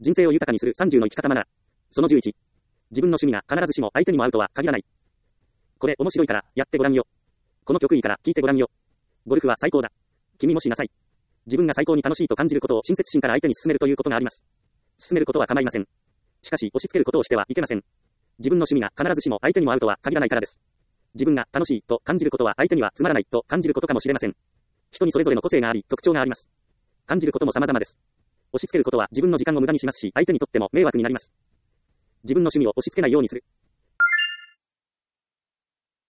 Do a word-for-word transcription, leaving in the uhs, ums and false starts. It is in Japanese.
人生を豊かにするさんじゅうの生き方マナー。そのじゅういち。自分の趣味が必ずしも相手にも合うとは限らない。これ面白いからやってごらんよ。この曲いいから聴いてごらんよ。ゴルフは最高だ。君もしなさい。自分が最高に楽しいと感じることを親切心から相手に勧めるということがあります。勧めることは構いません。しかし押し付けることをしてはいけません。自分の趣味が必ずしも相手にも合うとは限らないからです。自分が楽しいと感じることは相手にはつまらないと感じることかもしれません。人にそれぞれの個性があり、特徴があります。感じることも様々です。押し付けることは自分の時間を無駄にしますし、相手にとっても迷惑になります。自分の趣味を押し付けないようにする。